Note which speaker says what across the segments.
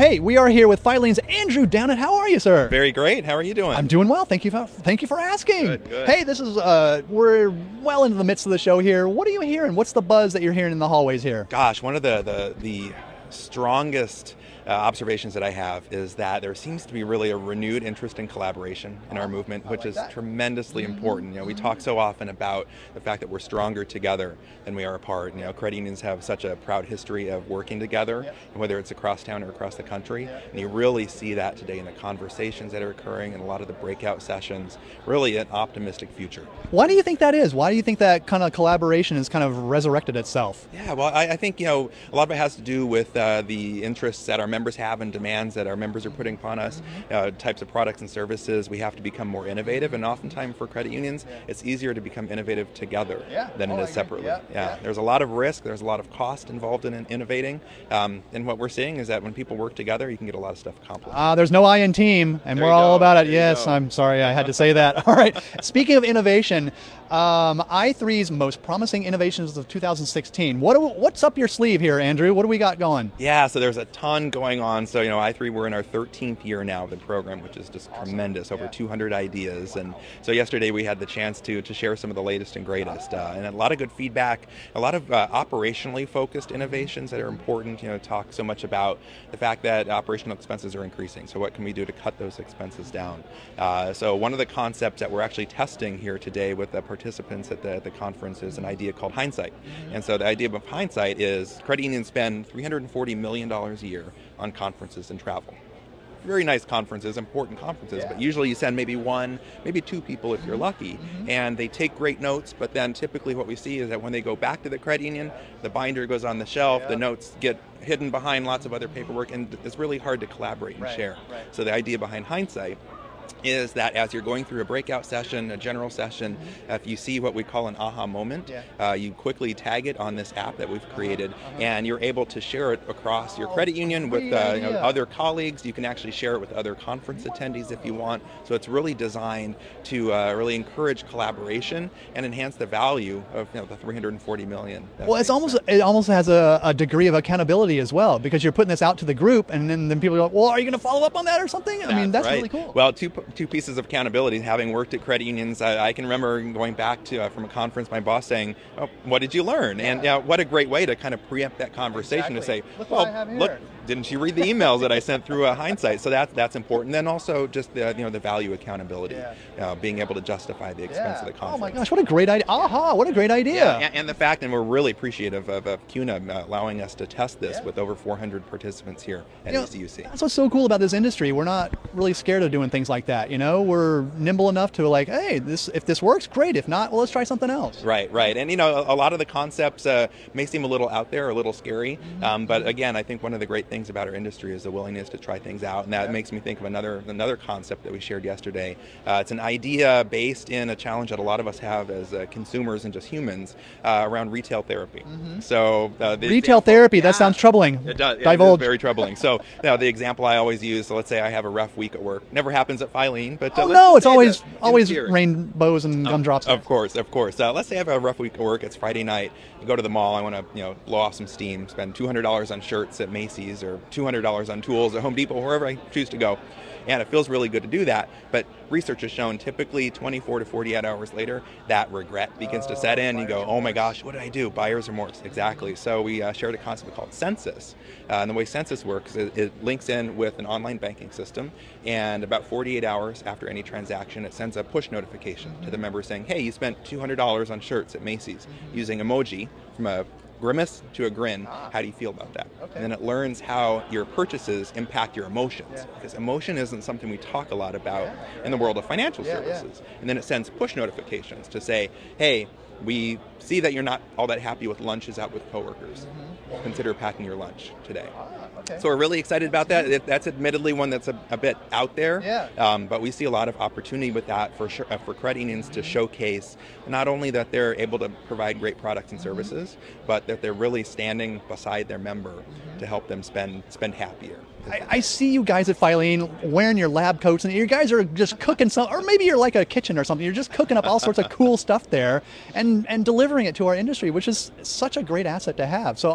Speaker 1: Hey, we are here with Filene's Andrew Downett. How are you, sir?
Speaker 2: Very great. How are you doing?
Speaker 1: I'm doing well. Thank you for asking.
Speaker 2: Good.
Speaker 1: Hey, this is we're well into the midst of the show here. What are you hearing? What's the buzz that you're hearing in the hallways here?
Speaker 2: Gosh, one of the strongest observations that I have is that there seems to be really a renewed interest in collaboration in our movement, which is tremendously important. You know, we talk so often about the fact that we're stronger together than we are apart. You know, credit unions have such a proud history of working together, whether it's across town or across the country. And you really see that today in the conversations that are occurring and a lot of the breakout sessions. Really an optimistic future.
Speaker 1: Why do you think that is? Why do you think that kind of collaboration has kind of resurrected itself?
Speaker 2: Yeah, well, I think, you know, a lot of it has to do with the interests that our members have and demands that our members are putting upon us, types of products and services. We have to become more innovative, and oftentimes for credit unions, it's easier to become innovative together than it is separately. There's a lot of risk, there's a lot of cost involved in innovating, and what we're seeing is that when people work together, you can get a lot of stuff accomplished.
Speaker 1: There's no I in team, and we're all about it. Yes, I'm sorry I had to say that. All right, speaking of innovation, i3's most promising innovations of 2016. What's up your sleeve here, Andrew? What do we got going?
Speaker 2: Yeah, so there's a ton going on. So, you know, i3, we're in our 13th year now of the program, which is just tremendous, over 200 ideas. And so yesterday we had the chance to share some of the latest and greatest, and a lot of good feedback, a lot of operationally focused innovations that are important. You know, talk so much about the fact that operational expenses are increasing. So what can we do to cut those expenses down? So one of the concepts that we're actually testing here today with the participants at the conference is an idea called Hindsight. And so the idea of Hindsight is credit unions spend $340 million a year on conferences and travel. Very nice conferences, important conferences, but usually you send maybe one, maybe two people if you're lucky, and they take great notes, but then typically what we see is that when they go back to the credit union, the binder goes on the shelf, the notes get hidden behind lots of other paperwork, and it's really hard to collaborate and share. So the idea behind Hindsight is that as you're going through a breakout session, a general session, if you see what we call an aha moment, you quickly tag it on this app that we've created, and you're able to share it across your credit union with other colleagues. You can actually share it with other conference attendees if you want. So it's really designed to really encourage collaboration and enhance the value of the $340 million.
Speaker 1: Well, it almost has a degree of accountability as well, because you're putting this out to the group, and then people go, well, are you going to follow up on that or something? I mean, that's really cool.
Speaker 2: Well, two pieces of accountability. Having worked at credit unions, I can remember going back to from a conference, my boss saying, oh, what did you learn? And what a great way to kind of preempt that conversation to say, look, didn't you read the emails that I sent through Hindsight? So that's important. Then also just the value accountability, being able to justify the expense of the conference.
Speaker 1: Oh my gosh, what a great idea! Aha, what a great idea!
Speaker 2: And the fact, and we're really appreciative of CUNA allowing us to test this with over 400 participants here at ACUC.
Speaker 1: That's what's so cool about this industry. We're not really scared of doing things like that. You know, we're nimble enough to hey, if this works, great. If not, well, let's try something else.
Speaker 2: Right. And a lot of the concepts may seem a little out there, a little scary, but again, I think one of the great things about our industry is the willingness to try things out, and that makes me think of another concept that we shared yesterday. It's an idea based in a challenge that a lot of us have as consumers and just humans around retail therapy. So
Speaker 1: retail therapy, that sounds troubling.
Speaker 2: It does.
Speaker 1: Divulge.
Speaker 2: It's very troubling. So the example I always use, so let's say I have a rough week at work. Never happens at Filene, but
Speaker 1: it's always rainbows and gumdrops.
Speaker 2: Of course. Let's say I have a rough week at work. It's Friday night. I go to the mall. I want to blow off some steam. Spend $200 on shirts at Macy's or $200 on tools at Home Depot, wherever I choose to go. And it feels really good to do that, but research has shown typically 24 to 48 hours later, that regret begins to set in. You go, oh my gosh, what did I do? Buyer's remorse, exactly. So we shared a concept called Census. And the way Census works, it links in with an online banking system, and about 48 hours after any transaction, it sends a push notification to the member saying, hey, you spent $200 on shirts at Macy's, using emoji from a grimace to a grin. How do you feel about that? And then it learns how your purchases impact your emotions, because emotion isn't something we talk a lot about in the world of financial services. And then it sends push notifications to say, hey, we see that you're not all that happy with lunches out with coworkers. Consider packing your lunch today. So we're really excited about that. That's admittedly one that's a bit out there, but we see a lot of opportunity with that for credit unions to showcase not only that they're able to provide great products and services, but that they're really standing beside their member to help them spend happier.
Speaker 1: I see you guys at Filene wearing your lab coats, and you guys are just cooking some, or maybe you're like a kitchen or something. You're just cooking up all sorts of cool stuff there and delivering it to our industry, which is such a great asset to have. So I'm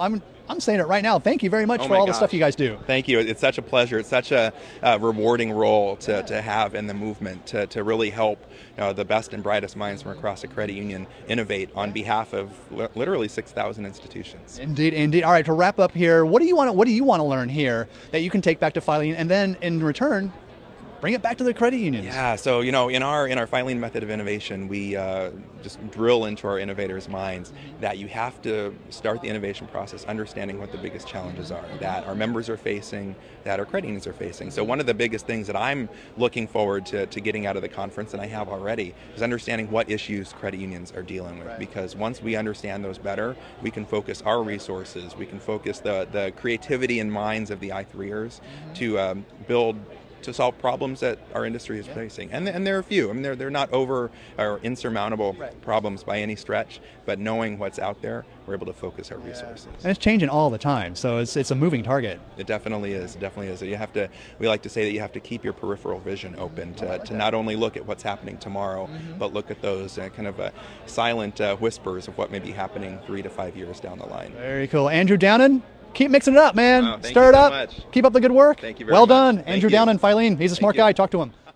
Speaker 1: I'm saying it right now. Thank you very much
Speaker 2: Oh
Speaker 1: for
Speaker 2: my
Speaker 1: all the
Speaker 2: gosh.
Speaker 1: stuff you guys do.
Speaker 2: Thank you. It's such a pleasure. It's such a rewarding role to have in the movement to really help the best and brightest minds from across the credit union innovate on behalf of literally 6,000 institutions.
Speaker 1: Indeed, indeed. All right, to wrap up here, what do you want to learn here that you can take back to Filene, and then in return, bring it back to the credit unions?
Speaker 2: Yeah, so in our Filene method of innovation, we just drill into our innovators' minds that you have to start the innovation process understanding what the biggest challenges are that our members are facing, that our credit unions are facing. So one of the biggest things that I'm looking forward to getting out of the conference, and I have already, is understanding what issues credit unions are dealing with. Because once we understand those better, we can focus our resources, we can focus the creativity and minds of the I3ers to solve problems that our industry is facing. And there are a few. I mean, they're not over or insurmountable problems by any stretch, but knowing what's out there, we're able to focus our resources.
Speaker 1: And it's changing all the time, so it's a moving target.
Speaker 2: It definitely is. It definitely is. We like to say that you have to keep your peripheral vision open to not only look at what's happening tomorrow, but look at those kind of silent whispers of what may be happening 3 to 5 years down the line.
Speaker 1: Very cool. Andrew Downen, keep mixing it up, man.
Speaker 2: Oh,
Speaker 1: Stir it up.
Speaker 2: much.
Speaker 1: Keep up the good work.
Speaker 2: Thank you very
Speaker 1: well
Speaker 2: much.
Speaker 1: done.
Speaker 2: Thank
Speaker 1: Andrew
Speaker 2: you.
Speaker 1: Downen, Filene. He's a smart guy. Talk to him.